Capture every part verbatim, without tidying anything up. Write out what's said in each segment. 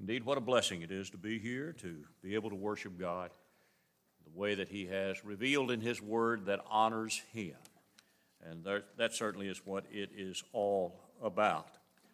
Indeed, what a blessing it is to be here, to be able to worship God the way that He has revealed in His Word that honors Him. And there, that certainly is what it is all about.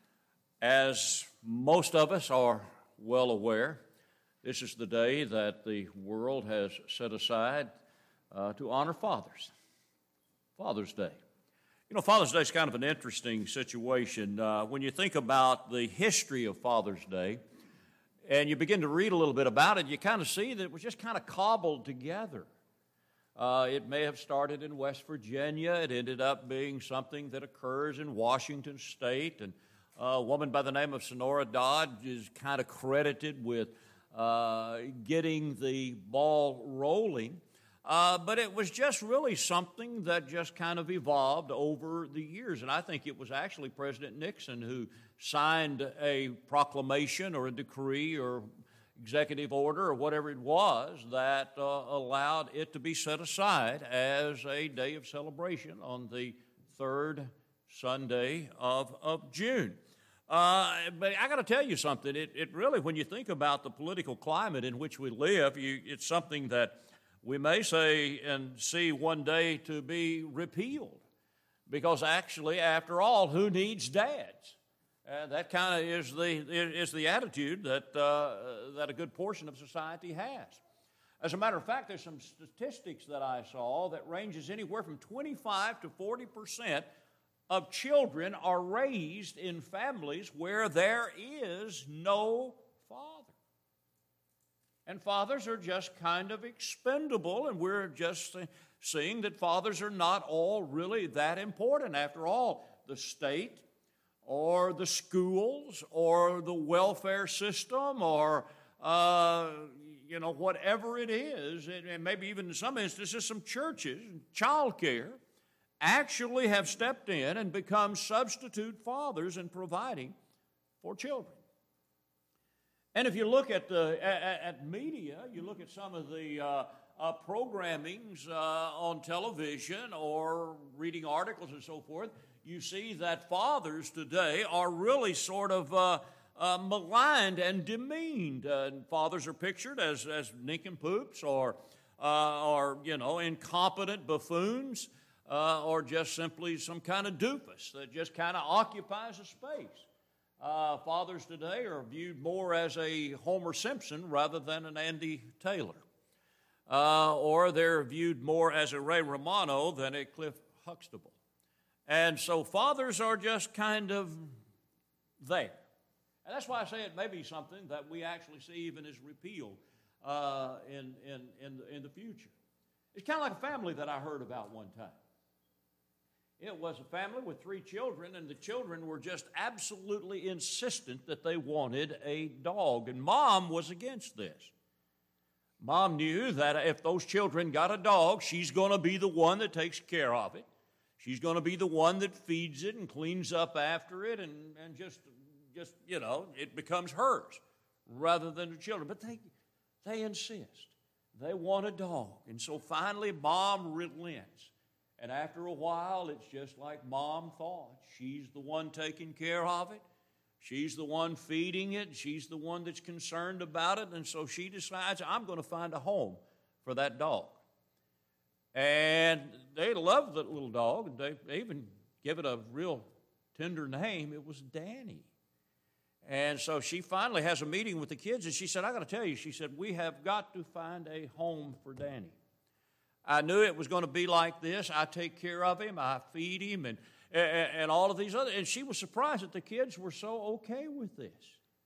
As most of us are well aware, this is the day that the world has set aside uh, to honor fathers, Father's Day. You know, Father's Day is kind of an interesting situation. Uh, when you think about the history of Father's Day, and you begin to read a little bit about it, you kind of see that it was just kind of cobbled together. Uh, it may have started in West Virginia. It ended up being something that occurs in Washington State. And a woman by the name of Sonora Dodd is kind of credited with uh, getting the ball rolling. Uh, but it was just really something that just kind of evolved over the years. And I think it was actually President Nixon who signed a proclamation or a decree or executive order or whatever it was that uh, allowed it to be set aside as a day of celebration on the third Sunday of, of June. Uh, but I got to tell you something. It, it really, when you think about the political climate in which we live, you, it's something that we may say and see one day to be repealed. Because actually, after all, who needs dads? Uh, that kind of is the is the attitude that uh, that a good portion of society has. As a matter of fact, there's some statistics that I saw that ranges anywhere from twenty-five to forty percent of children are raised in families where there is no father. And fathers are just kind of expendable, and we're just seeing that fathers are not all really that important. After all, the state or the schools, or the welfare system, or, uh, you know, whatever it is, and maybe even in some instances some churches, child care, actually have stepped in and become substitute fathers in providing for children. And if you look at the at, at media, you look at some of the uh, uh, programmings uh, on television or reading articles and so forth, you see that fathers today are really sort of uh, uh, maligned and demeaned. Uh, fathers are pictured as, as nincompoops or, uh, or, you know, incompetent buffoons uh, or just simply some kind of doofus that just kind of occupies a space. Uh, fathers today are viewed more as a Homer Simpson rather than an Andy Taylor. Uh, or they're viewed more as a Ray Romano than a Cliff Huxtable. And so fathers are just kind of there. And that's why I say it may be something that we actually see even as repealed uh, in, in, in, the, in the future. It's kind of like a family that I heard about one time. It was a family with three children, and the children were just absolutely insistent that they wanted a dog. And Mom was against this. Mom knew that if those children got a dog, she's going to be the one that takes care of it. She's going to be the one that feeds it and cleans up after it and, and just, just, you know, it becomes hers rather than the children. But they, they insist. They want a dog. And so finally, Mom relents. And after a while, it's just like Mom thought. She's the one taking care of it. She's the one feeding it. She's the one that's concerned about it. And so she decides, I'm going to find a home for that dog. And they loved the little dog, and they even give it a real tender name. It was Danny. And so she finally has a meeting with the kids, and she said, I got to tell you, she said, we have got to find a home for Danny. I knew it was going to be like this. I take care of him. I feed him, and, and, and all of these other. And she was surprised that the kids were so okay with this.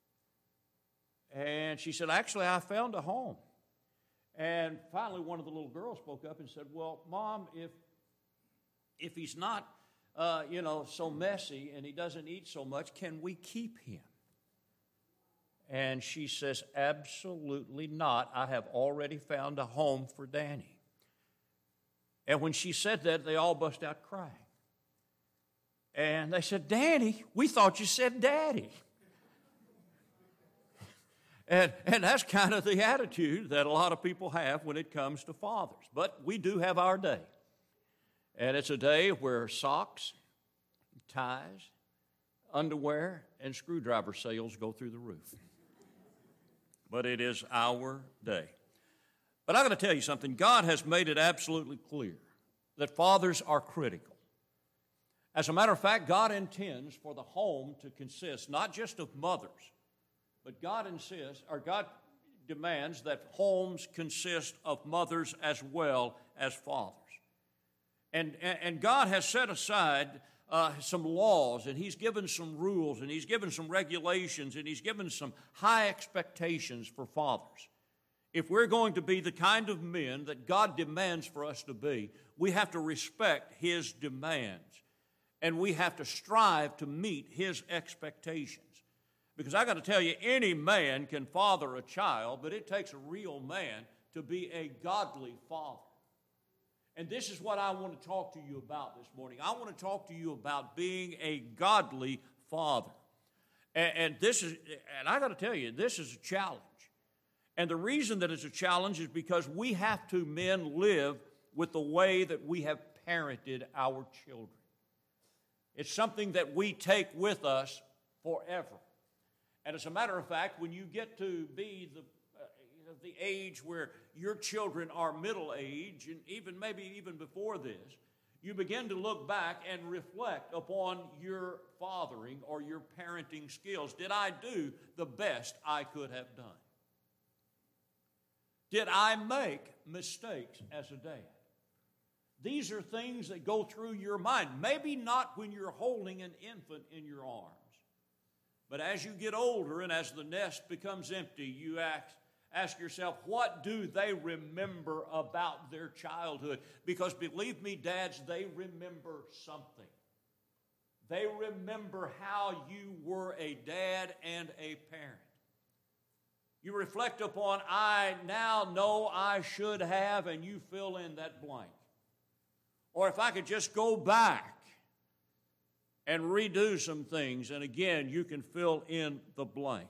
And she said, actually, I found a home. And finally, one of the little girls spoke up and said, well, Mom, if if he's not, uh, you know, so messy and he doesn't eat so much, can we keep him? And she says, absolutely not. I have already found a home for Danny. And when she said that, they all bust out crying. And they said, Danny, we thought you said Daddy. And, and that's kind of the attitude that a lot of people have when it comes to fathers. But we do have our day. And it's a day where socks, ties, underwear, and screwdriver sales go through the roof. but it is our day. But I'm going to tell you something. God has made it absolutely clear that fathers are critical. As a matter of fact, God intends for the home to consist not just of mothers, but God insists, or God demands that homes consist of mothers as well as fathers. And, and God has set aside uh, some laws, and He's given some rules, and He's given some regulations, and He's given some high expectations for fathers. If we're going to be the kind of men that God demands for us to be, we have to respect His demands, and we have to strive to meet His expectations. Because I got to tell you, any man can father a child, but it takes a real man to be a godly father. And this is what I want to talk to you about this morning. I want to talk to you about being a godly father. And, and this is, and I got to tell you, this is a challenge. And the reason that it's a challenge is because we have to, men, live with the way that we have parented our children. It's something that we take with us forever. And as a matter of fact, when you get to be the, uh, the age where your children are middle age, and even maybe even before this, you begin to look back and reflect upon your fathering or your parenting skills. Did I do the best I could have done? Did I make mistakes as a dad? These are things that go through your mind. Maybe not when you're holding an infant in your arms. But as you get older and as the nest becomes empty, you ask, ask yourself, what do they remember about their childhood? Because believe me, dads, they remember something. They remember how you were a dad and a parent. You reflect upon, I now know I should have, and you fill in that blank. Or if I could just go back and redo some things, and again, you can fill in the blank.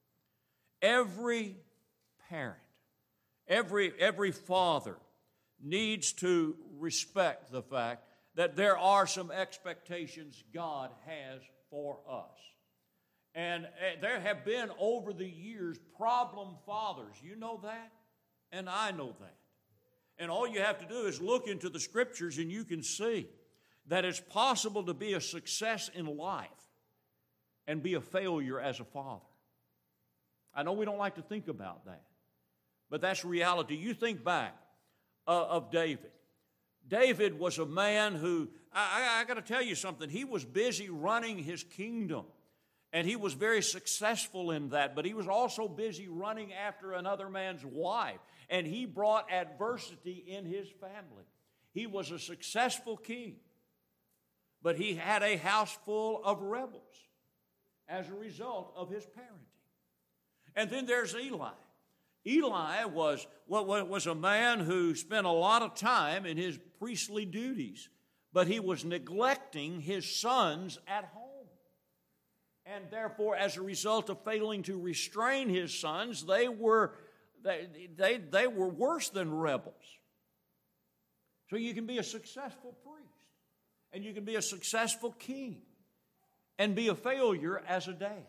Every parent, every, every father needs to respect the fact that there are some expectations God has for us. And there have been, over the years, problem fathers. You know that, and I know that. And all you have to do is look into the Scriptures, and you can see that it's possible to be a success in life and be a failure as a father. I know we don't like to think about that, but that's reality. You think back uh, of David. David was a man who, I, I, I got to tell you something, he was busy running his kingdom, and he was very successful in that, but he was also busy running after another man's wife, and he brought adversity in his family. He was a successful king, but he had a house full of rebels as a result of his parenting. And then there's Eli. Eli was, was a man who spent a lot of time in his priestly duties, but he was neglecting his sons at home. And therefore, as a result of failing to restrain his sons, they were, they, they, they were worse than rebels. So you can be a successful priest, and you can be a successful king, and be a failure as a dad.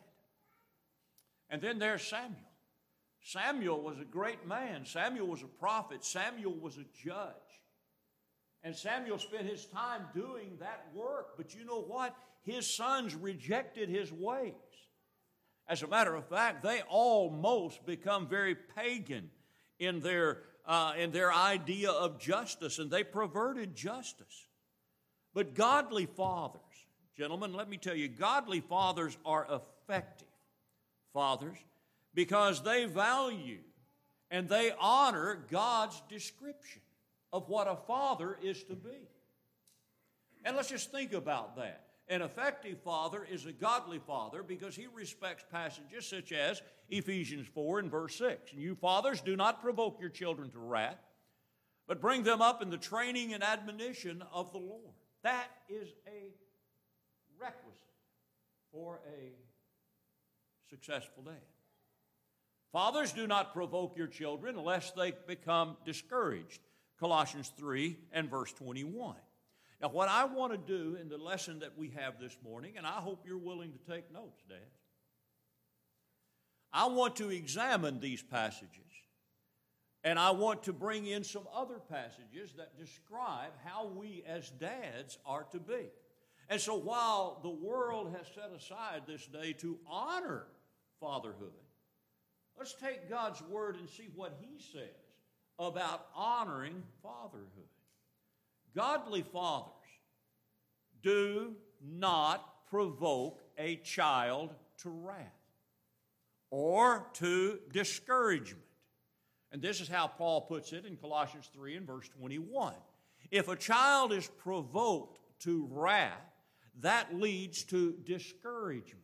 And then there's Samuel. Samuel was a great man. Samuel was a prophet. Samuel was a judge. And Samuel spent his time doing that work. But you know what? His sons rejected his ways. As a matter of fact, they almost become very pagan in their, uh, in their idea of justice, and they perverted justice. But godly fathers, gentlemen, let me tell you, godly fathers are effective fathers because they value and they honor God's description of what a father is to be. And let's just think about that. An effective father is a godly father because he respects passages such as Ephesians four and verse six. And you fathers, do not provoke your children to wrath, but bring them up in the training and admonition of the Lord. That is a requisite for a successful dad. Fathers, do not provoke your children lest they become discouraged. Colossians three and verse twenty-one. Now, what I want to do in the lesson that we have this morning, and I hope you're willing to take notes, Dad, I want to examine these passages, and I want to bring in some other passages that describe how we as dads are to be. And so while the world has set aside this day to honor fatherhood, let's take God's word and see what he says about honoring fatherhood. Godly fathers do not provoke a child to wrath or to discouragement. And this is how Paul puts it in Colossians three and verse twenty-one. If a child is provoked to wrath, that leads to discouragement.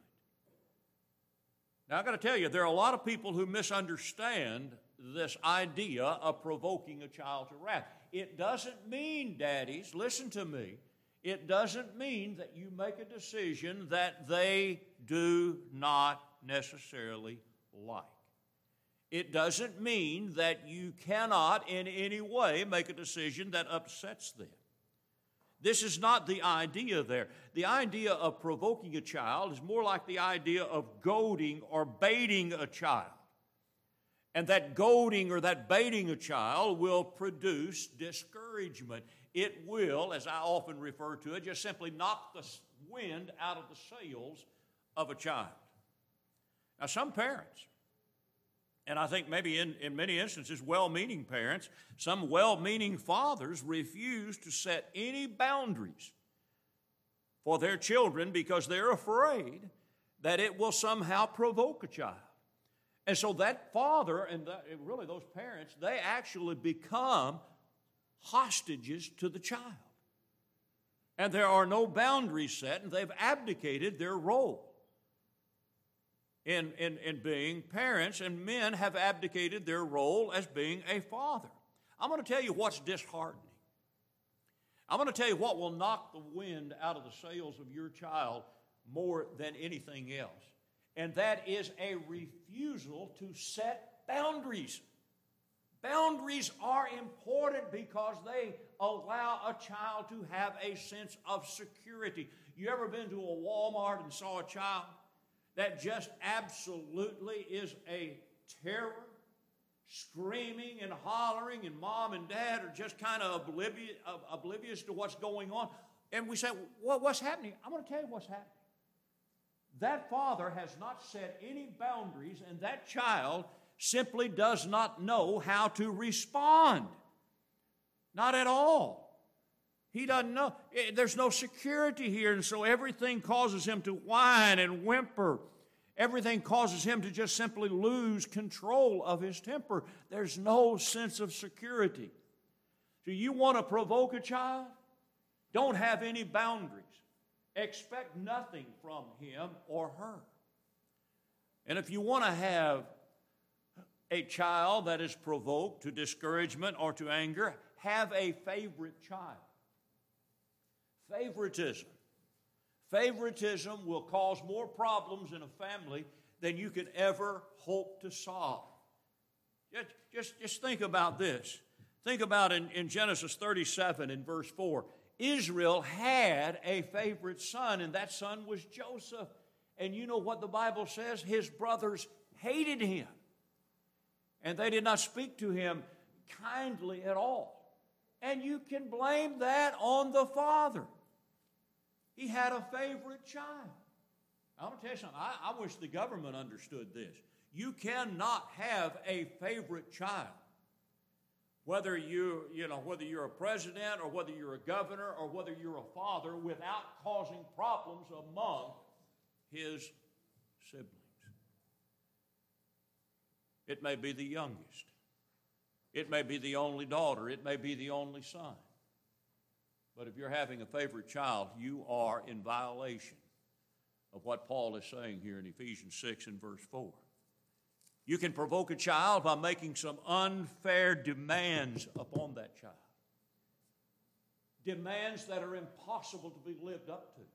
Now, I've got to tell you, there are a lot of people who misunderstand this idea of provoking a child to wrath. It doesn't mean, daddies, listen to me, it doesn't mean that you make a decision that they do not necessarily like. It doesn't mean that you cannot in any way make a decision that upsets them. This is not the idea there. The idea of provoking a child is more like the idea of goading or baiting a child. And that goading or that baiting a child will produce discouragement. It will, as I often refer to it, just simply knock the wind out of the sails of a child. Now, some parents, and I think maybe in, in many instances well-meaning parents, some well-meaning fathers refuse to set any boundaries for their children because they're afraid that it will somehow provoke a child. And so that father and that, really those parents, they actually become hostages to the child. And there are no boundaries set, and they've abdicated their role in, in, in being parents, and men have abdicated their role as being a father. I'm going to tell you what's disheartening. I'm going to tell you what will knock the wind out of the sails of your child more than anything else. And that is a refusal to set boundaries. Boundaries are important because they allow a child to have a sense of security. You ever been to a Walmart and saw a child that just absolutely is a terror, screaming and hollering, and mom and dad are just kind of oblivious, oblivious to what's going on? And we say, well, what's happening? I'm going to tell you what's happening. That father has not set any boundaries, and that child simply does not know how to respond. Not at all. He doesn't know. There's no security here, and so everything causes him to whine and whimper. Everything causes him to just simply lose control of his temper. There's no sense of security. So you want to provoke a child? Don't have any boundaries. Expect nothing from him or her. And if you want to have a child that is provoked to discouragement or to anger, have a favorite child. Favoritism. Favoritism will cause more problems in a family than you could ever hope to solve. Just, just, just think about this. Think about in, in Genesis thirty-seven in verse four. Israel had a favorite son, and that son was Joseph. And you know what the Bible says? His brothers hated him, and they did not speak to him kindly at all. And you can blame that on the father. He had a favorite child. I'm going to tell you something. I, I wish the government understood this. You cannot have a favorite child. Whether you, you know, whether you're a president or whether you're a governor or whether you're a father, without causing problems among his siblings. It may be the youngest. It may be the only daughter. It may be the only son. But if you're having a favorite child, you are in violation of what Paul is saying here in Ephesians six and verse four. You can provoke a child by making some unfair demands upon that child. Demands that are impossible to be lived up to.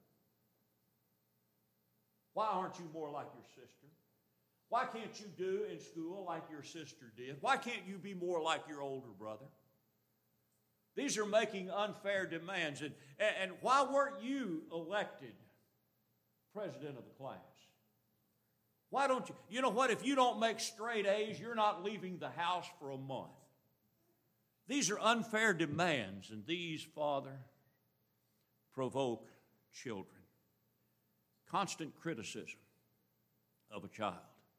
Why aren't you more like your sister? Why can't you do in school like your sister did? Why can't you be more like your older brother? These are making unfair demands. And, and why weren't you elected president of the class? Why don't you? You know what? If you don't make straight A's, you're not leaving the house for a month. These are unfair demands, and these, Father, provoke children. Constant criticism of a child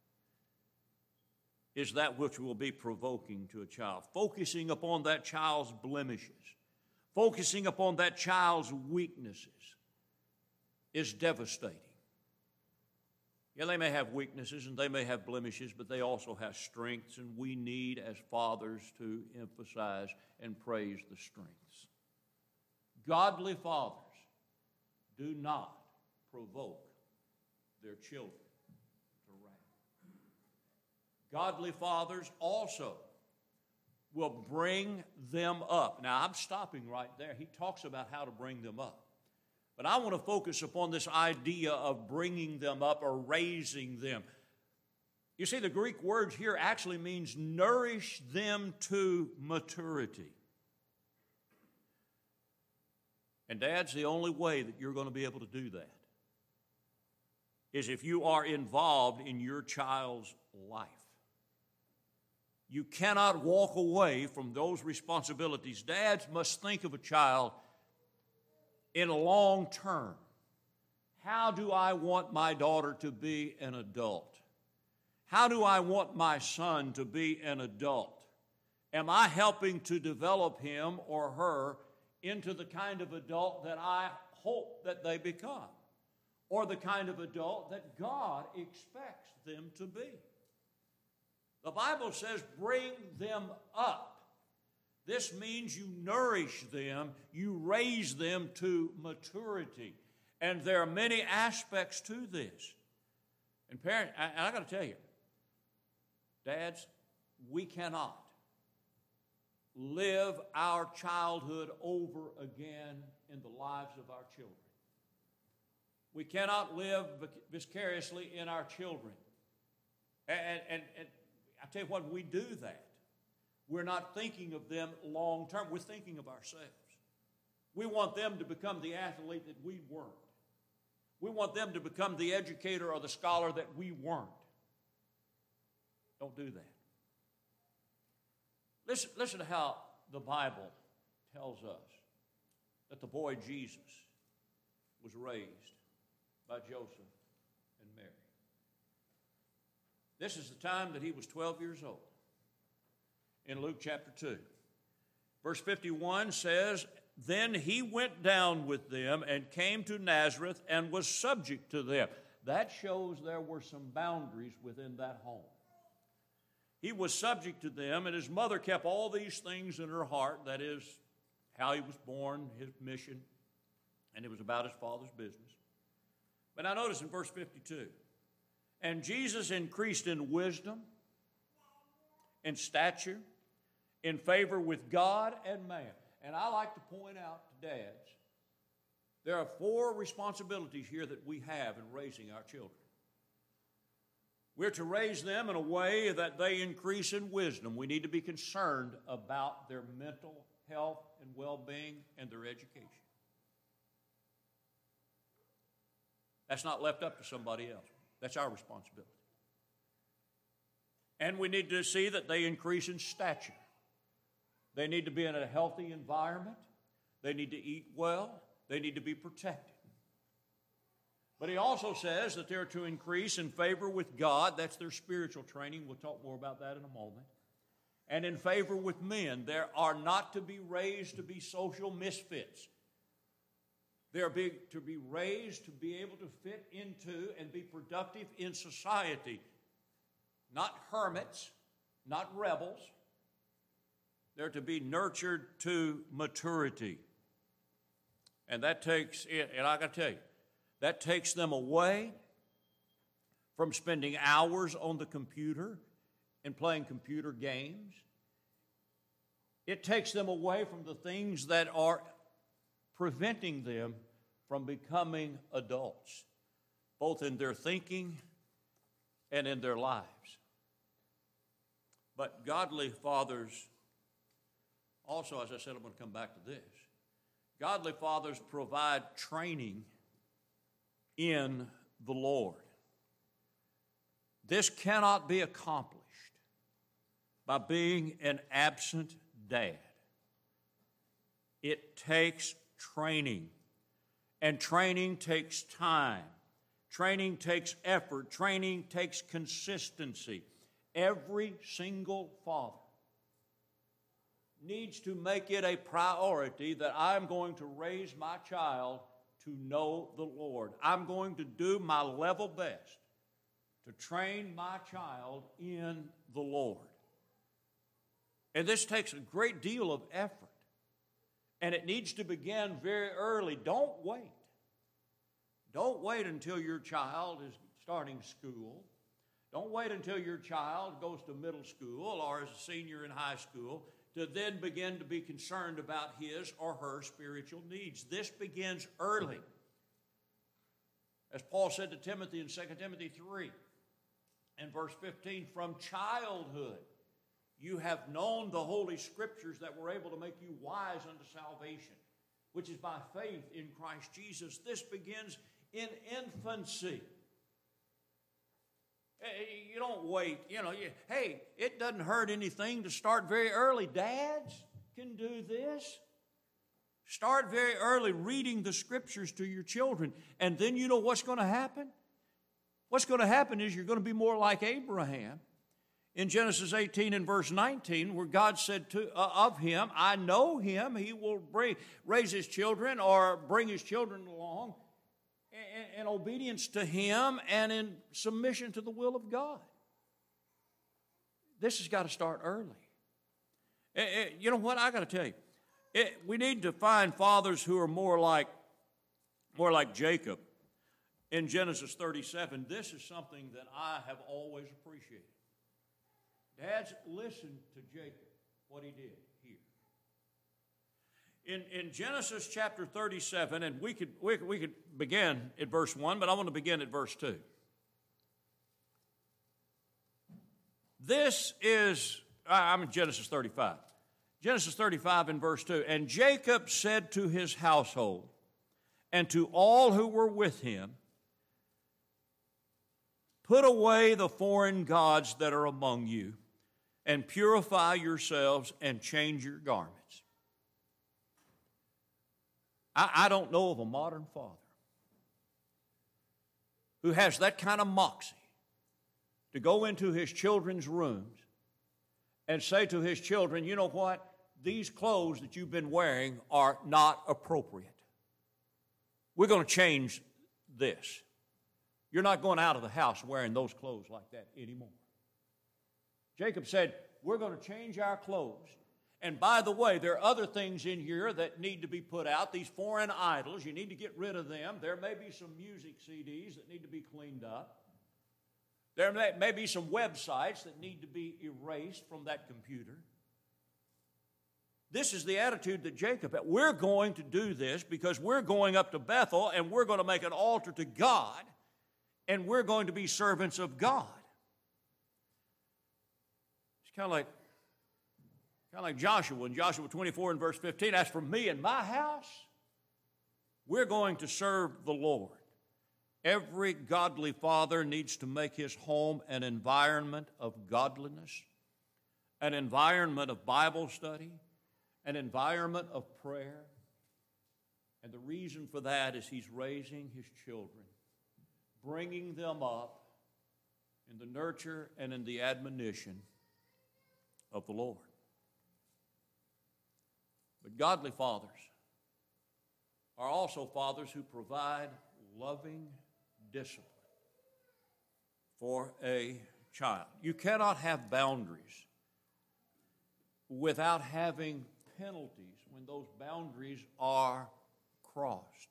is that which will be provoking to a child. Focusing upon that child's blemishes, focusing upon that child's weaknesses is devastating. Yeah, they may have weaknesses and they may have blemishes, but they also have strengths, and we need as fathers to emphasize and praise the strengths. Godly fathers do not provoke their children to wrath. Godly fathers also will bring them up. Now, I'm stopping right there. He talks about how to bring them up. But I want to focus upon this idea of bringing them up or raising them. You see, the Greek word here actually means nourish them to maturity. And dads, the only way that you're going to be able to do that is if you are involved in your child's life. You cannot walk away from those responsibilities. Dads must think of a child in a long term. How do I want my daughter to be an adult? How do I want my son to be an adult? Am I helping to develop him or her into the kind of adult that I hope that they become, or the kind of adult that God expects them to be? The Bible says, bring them up. This means you nourish them, you raise them to maturity. And there are many aspects to this. And parents, and I got to tell you, dads, we cannot live our childhood over again in the lives of our children. We cannot live vicariously in our children. And, and, and I tell you what, we do that. We're not thinking of them long term. We're thinking of ourselves. We want them to become the athlete that we weren't. We want them to become the educator or the scholar that we weren't. Don't do that. Listen, listen to how the Bible tells us that the boy Jesus was raised by Joseph and Mary. This is the time that he was twelve years old. In Luke chapter two. Verse fifty-one says, then he went down with them and came to Nazareth and was subject to them. That shows there were some boundaries within that home. He was subject to them, and his mother kept all these things in her heart. That is, how he was born, his mission, and it was about his father's business. But now notice in verse fifty-two, and Jesus increased in wisdom, in stature, in favor with God and man. And I like to point out to dads, there are four responsibilities here that we have in raising our children. We're to raise them in a way that they increase in wisdom. We need to be concerned about their mental health and well-being and their education. That's not left up to somebody else. That's our responsibility. And we need to see that they increase in stature. They need to be in a healthy environment. They need to eat well. They need to be protected. But he also says that they're to increase in favor with God. That's their spiritual training. We'll talk more about that in a moment. And in favor with men. They are not to be raised to be social misfits. They're to be raised to be able to fit into and be productive in society. Not hermits, not rebels. They're to be nurtured to maturity. And that takes, and I got to tell you, that takes them away from spending hours on the computer and playing computer games. It takes them away from the things that are preventing them from becoming adults, both in their thinking and in their lives. But godly fathers, also, as I said, I'm going to come back to this. Godly fathers provide training in the Lord. This cannot be accomplished by being an absent dad. It takes training, and training takes time. Training takes effort. Training takes consistency. Every single father needs to make it a priority that I'm going to raise my child to know the Lord. I'm going to do my level best to train my child in the Lord. And this takes a great deal of effort. And it needs to begin very early. Don't wait. Don't wait until your child is starting school. Don't wait until your child goes to middle school or is a senior in high school to then begin to be concerned about his or her spiritual needs. This begins early. As Paul said to Timothy in Second Timothy three and verse fifteen, from childhood you have known the Holy Scriptures that were able to make you wise unto salvation, which is by faith in Christ Jesus. This begins in infancy. You don't wait. You know, you, hey, it doesn't hurt anything to start very early. Dads can do this. Start very early reading the Scriptures to your children. And then you know what's going to happen? What's going to happen is you're going to be more like Abraham. In Genesis eighteen and verse nineteen, where God said to, uh, of him, I know him, he will bring, raise his children or bring his children along in, in obedience to him and in submission to the will of God. This has got to start early. It, it, you know what? I got to tell you, it, we need to find fathers who are more like, more like Jacob. In Genesis thirty-seven, this is something that I have always appreciated. Dads, listen to Jacob, what he did here. In, in Genesis chapter thirty-seven, and we could, we, we could begin at verse one, but I want to begin at verse two. This is, I'm in Genesis thirty-five. Genesis thirty-five and verse two. And Jacob said to his household and to all who were with him, put away the foreign gods that are among you, and purify yourselves and change your garments. I, I don't know of a modern father who has that kind of moxie to go into his children's rooms and say to his children, you know what? These clothes that you've been wearing are not appropriate. We're going to change this. You're not going out of the house wearing those clothes like that anymore. Jacob said, we're going to change our clothes. And by the way, there are other things in here that need to be put out. These foreign idols, you need to get rid of them. There may be some music C Ds that need to be cleaned up. There may, may be some websites that need to be erased from that computer. This is the attitude that Jacob had. We're going to do this because we're going up to Bethel and we're going to make an altar to God and we're going to be servants of God. It's kind of like, kind of like Joshua in Joshua twenty-four and verse fifteen. As for me and my house, we're going to serve the Lord. Every godly father needs to make his home an environment of godliness, an environment of Bible study, an environment of prayer. And the reason for that is he's raising his children, bringing them up in the nurture and in the admonition of the Lord. But godly fathers are also fathers who provide loving discipline for a child. You cannot have boundaries without having penalties when those boundaries are crossed.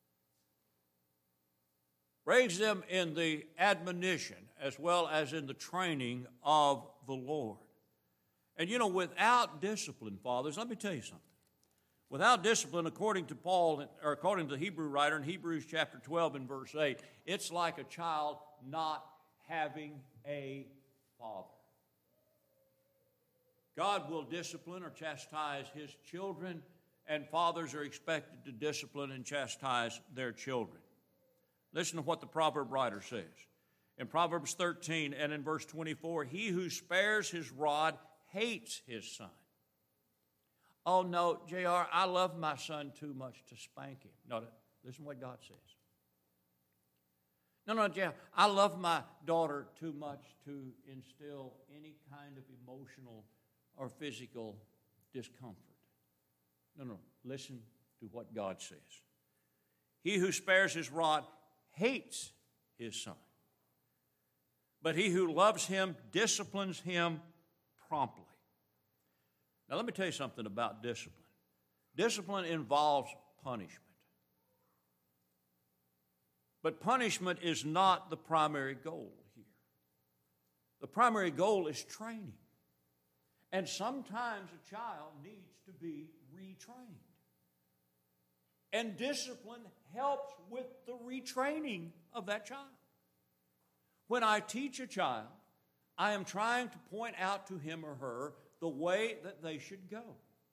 Raise them in the admonition as well as in the training of the Lord. And you know, without discipline, fathers, let me tell you something. Without discipline, according to Paul, or according to the Hebrew writer in Hebrews chapter twelve and verse eight, it's like a child not having a father. God will discipline or chastise his children, and fathers are expected to discipline and chastise their children. Listen to what the proverb writer says. In Proverbs thirteen and in verse twenty-four, he who spares his rod hates his son. Oh, no, J R, I love my son too much to spank him. No, listen to what God says. No, no, J R, I love my daughter too much to instill any kind of emotional or physical discomfort. No, no, listen to what God says. He who spares his rod hates his son, but he who loves him disciplines him promptly. Now, let me tell you something about discipline. Discipline involves punishment. But punishment is not the primary goal here. The primary goal is training. And sometimes a child needs to be retrained. And discipline helps with the retraining of that child. When I teach a child, I am trying to point out to him or her the way that they should go.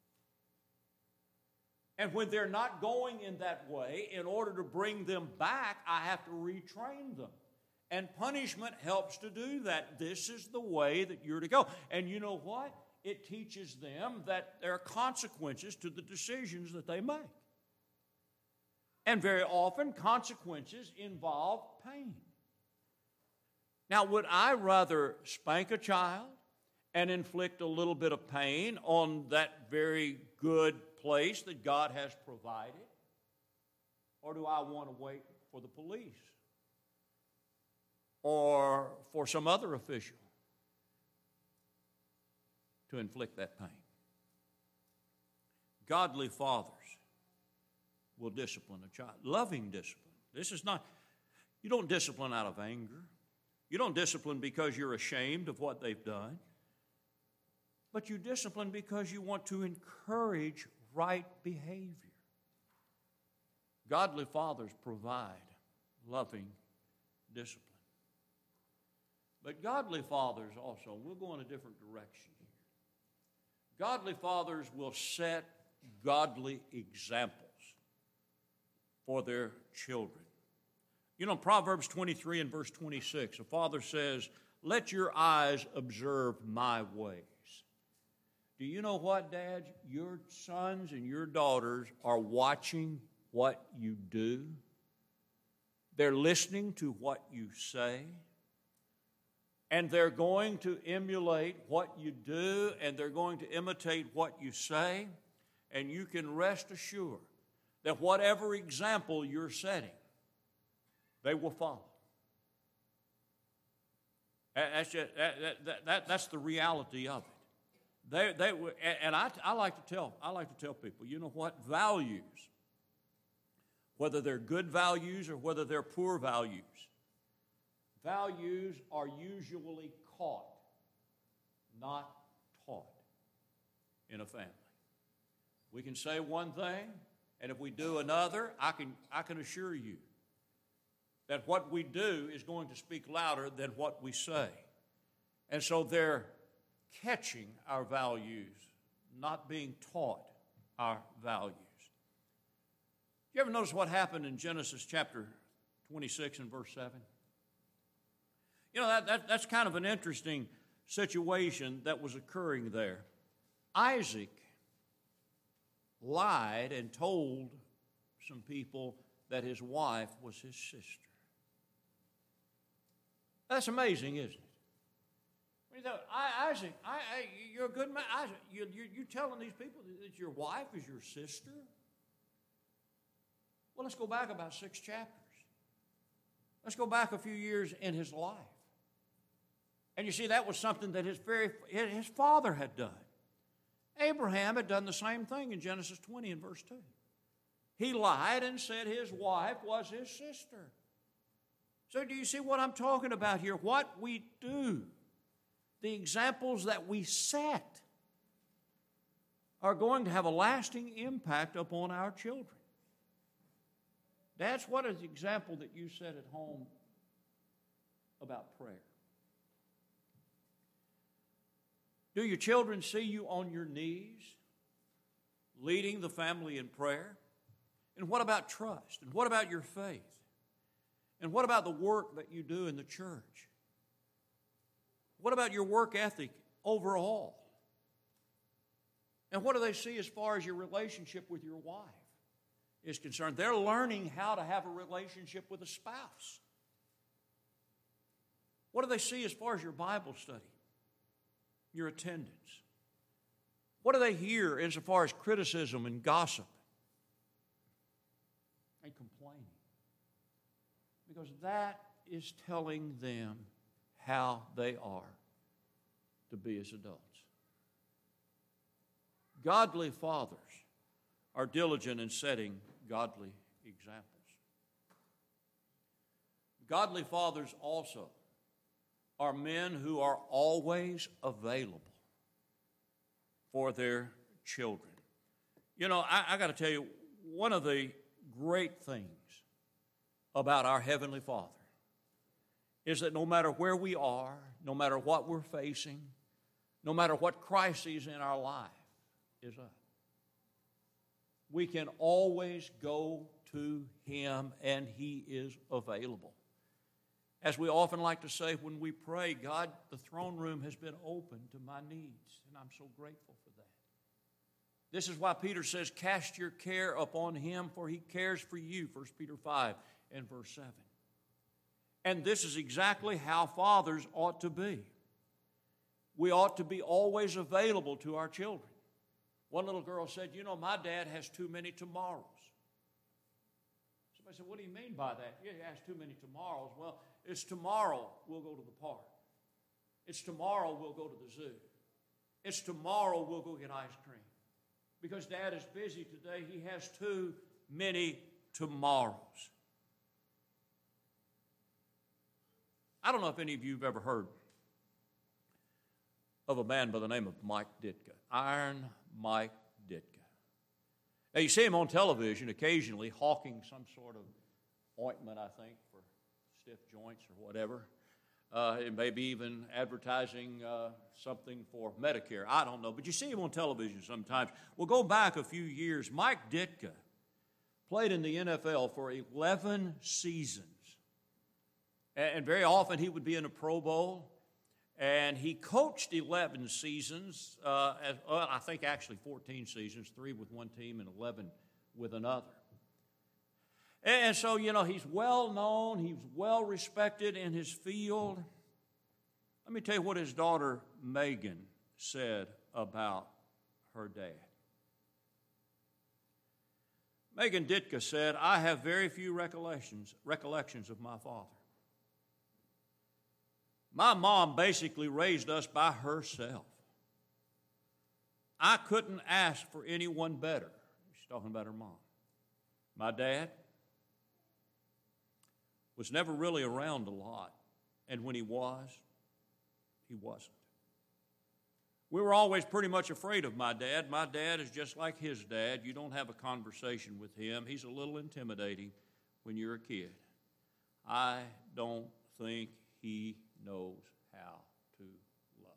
And when they're not going in that way, in order to bring them back, I have to retrain them. And punishment helps to do that. This is the way that you're to go. And you know what? It teaches them that there are consequences to the decisions that they make. And very often, consequences involve pain. Now, would I rather spank a child and inflict a little bit of pain on that very good place that God has provided? Or do I want to wait for the police or for some other official to inflict that pain? Godly fathers will discipline a child. Loving discipline. This is not, you don't discipline out of anger. You don't discipline because you're ashamed of what they've done. But you discipline because you want to encourage right behavior. Godly fathers provide loving discipline. But godly fathers also, we'll go in a different direction here. Godly fathers will set godly examples for their children. You know, Proverbs twenty-three and verse twenty-six, a father says, "Let your eyes observe my ways." Do you know what, Dad? Your sons and your daughters are watching what you do. They're listening to what you say. And they're going to emulate what you do, and they're going to imitate what you say. And you can rest assured that whatever example you're setting, they will follow. That's, just, that, that, that, that's the reality of it. They, they, and I, I like to tell, I like to tell people, you know what? Values, whether they're good values or whether they're poor values, values are usually caught, not taught in a family. We can say one thing, and if we do another, I can, I can assure you that what we do is going to speak louder than what we say. And so they're catching our values, not being taught our values. You ever notice what happened in Genesis chapter twenty-six and verse seven? You know, that, that, that's kind of an interesting situation that was occurring there. Isaac lied and told some people that his wife was his sister. That's amazing, isn't it? You know, I, Isaac, I, I, you're a good man. Isaac, you, you, you're telling these people that your wife is your sister? Well, let's go back about six chapters. Let's go back a few years in his life. And you see, that was something that his very his father had done. Abraham had done the same thing in Genesis twenty and verse two. He lied and said his wife was his sister. So do you see what I'm talking about here? What we do, the examples that we set, are going to have a lasting impact upon our children. Dads, what is the example that you set at home about prayer? Do your children see you on your knees, leading the family in prayer? And what about trust? And what about your faith? And what about the work that you do in the church? What about your work ethic overall? And what do they see as far as your relationship with your wife is concerned? They're learning how to have a relationship with a spouse. What do they see as far as your Bible study, your attendance? What do they hear insofar as criticism and gossip and complaining? Because that is telling them how they are to be as adults. Godly fathers are diligent in setting godly examples. Godly fathers also are men who are always available for their children. You know, I, I got to tell you, one of the great things about our Heavenly Father is that no matter where we are, no matter what we're facing, no matter what crises in our life is up, we can always go to Him and He is available. As we often like to say when we pray, God, the throne room has been open to my needs, and I'm so grateful for that. This is why Peter says, cast your care upon Him, for He cares for you, First Peter five and verse seven. And this is exactly how fathers ought to be. We ought to be always available to our children. One little girl said, you know, my dad has too many tomorrows. Somebody said, what do you mean by that? Yeah, he has too many tomorrows. Well, it's tomorrow we'll go to the park. It's tomorrow we'll go to the zoo. It's tomorrow we'll go get ice cream. Because Dad is busy today, he has too many tomorrows. I don't know if any of you have ever heard of a man by the name of Mike Ditka, Iron Mike Ditka. Now, you see him on television occasionally hawking some sort of ointment, I think, for stiff joints or whatever. Uh, it may be even advertising uh, something for Medicare. I don't know. But you see him on television sometimes. Well, go back a few years. Mike Ditka played in the N F L for eleven seasons. And very often he would be in a Pro Bowl. And he coached eleven seasons, uh, as, well, I think actually fourteen seasons, three with one team and eleven with another. And so, you know, he's well known, he's well respected in his field. Let me tell you what his daughter Megan said about her dad. Megan Ditka said, I have very few recollections, recollections of my father. My mom basically raised us by herself. I couldn't ask for anyone better. She's talking about her mom. My dad was never really around a lot, and when he was, he wasn't. We were always pretty much afraid of my dad. My dad is just like his dad. You don't have a conversation with him. He's a little intimidating when you're a kid. I don't think he knows how to love.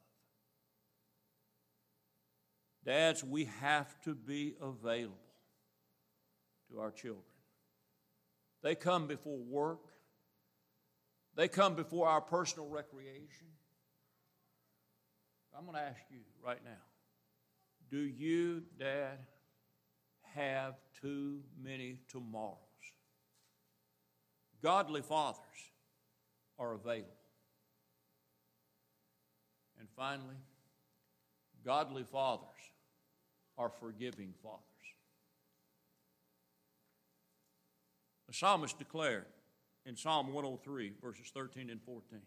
Dads, we have to be available to our children. They come before work. They come before our personal recreation. I'm going to ask you right now, do you, Dad, have too many tomorrows? Godly fathers are available. And finally, godly fathers are forgiving fathers. The psalmist declared in Psalm one oh three, verses thirteen and fourteen,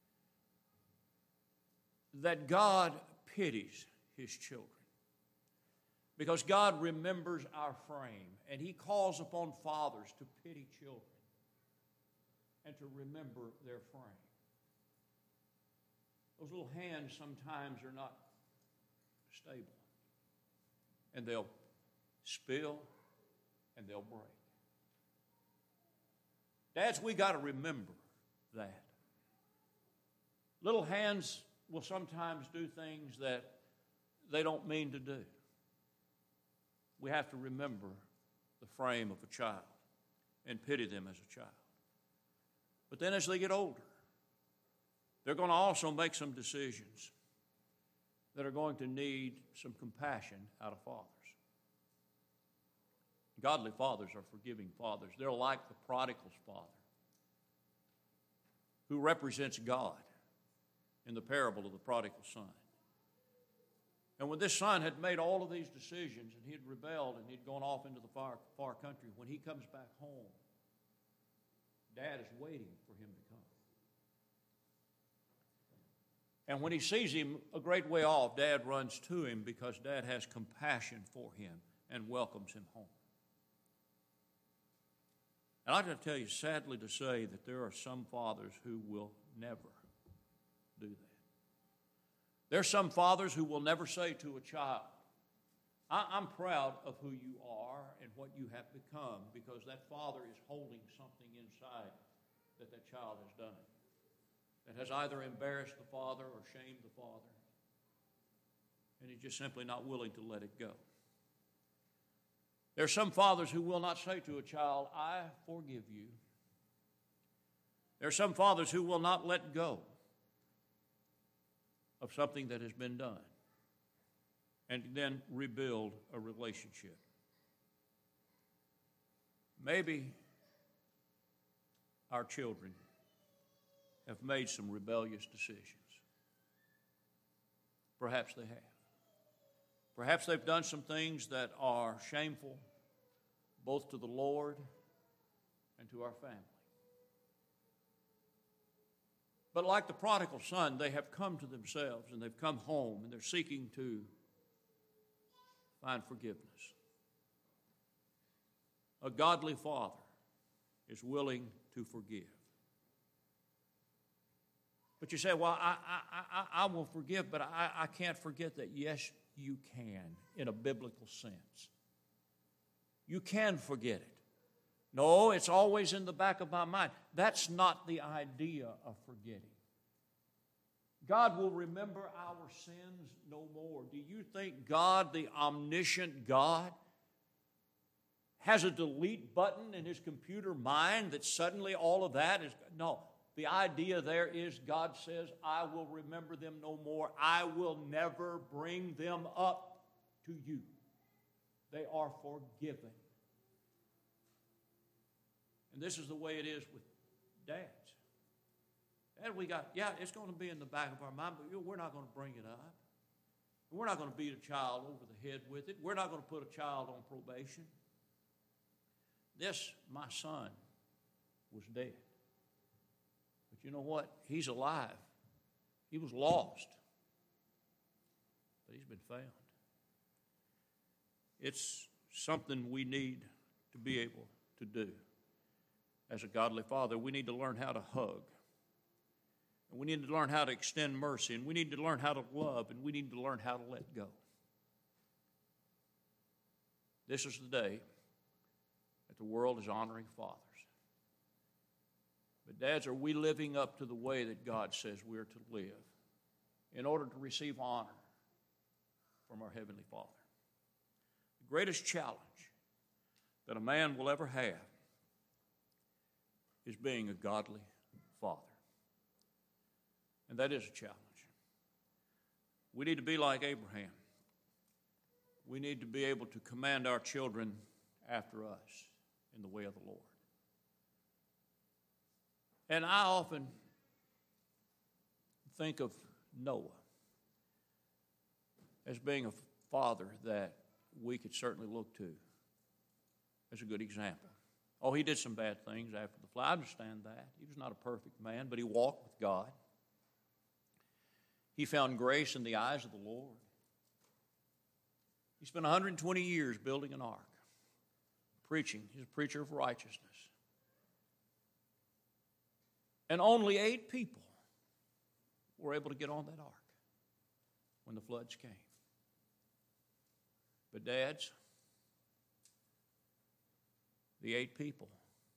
that God pities His children because God remembers our frame, and He calls upon fathers to pity children and to remember their frame. Those little hands sometimes are not stable, and they'll spill and they'll break. Dads, we got to remember that. Little hands will sometimes do things that they don't mean to do. We have to remember the frame of a child and pity them as a child. But then as they get older, they're going to also make some decisions that are going to need some compassion out of fathers. Godly fathers are forgiving fathers. They're like the prodigal's father, who represents God in the parable of the prodigal son. And when this son had made all of these decisions and he had rebelled and he'd gone off into the far, far country, when he comes back home, Dad is waiting for him to come. And when he sees him a great way off, Dad runs to him because Dad has compassion for him and welcomes him home. And I got to tell you, sadly to say, that there are some fathers who will never do that. There are some fathers who will never say to a child, I- I'm proud of who you are and what you have become, because that father is holding something inside that that child has done, that has either embarrassed the father or shamed the father, and he's just simply not willing to let it go. There are some fathers who will not say to a child, I forgive you. There are some fathers who will not let go of something that has been done and then rebuild a relationship. Maybe our children have made some rebellious decisions. Perhaps they have. Perhaps they've done some things that are shameful, both to the Lord and to our family. But like the prodigal son, they have come to themselves and they've come home and they're seeking to find forgiveness. A godly father is willing to forgive. But you say, well, I, I, I, I will forgive, but I, I can't forget that. Yes, you can, in a biblical sense. You can forget it. No, it's always in the back of my mind. That's not the idea of forgetting. God will remember our sins no more. Do you think God, the omniscient God, has a delete button in his computer mind that suddenly all of that is... No. The idea there is God says, I will remember them no more. I will never bring them up to you. They are forgiven. And this is the way it is with dads. Dad, we got, yeah, it's going to be in the back of our mind, but we're not going to bring it up. We're not going to beat a child over the head with it. We're not going to put a child on probation. This, my son, was dead. But you know what? He's alive. He was lost, but he's been found. It's something we need to be able to do. As a godly father, we need to learn how to hug. And we need to learn how to extend mercy. And we need to learn how to love. And we need to learn how to let go. This is the day that the world is honoring fathers. But dads, are we living up to the way that God says we're to live in order to receive honor from our Heavenly Father? The greatest challenge that a man will ever have is being a godly father. And that is a challenge. We need to be like Abraham. We need to be able to command our children after us in the way of the Lord. And I often think of Noah as being a father that we could certainly look to as a good example. Oh, he did some bad things after the flood. I understand that. He was not a perfect man, but he walked with God. He found grace in the eyes of the Lord. He spent one hundred twenty years building an ark, preaching. He's a preacher of righteousness. And only eight people were able to get on that ark when the floods came. But dads, the eight people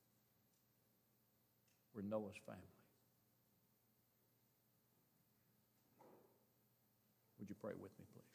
were Noah's family. Would you pray with me, please?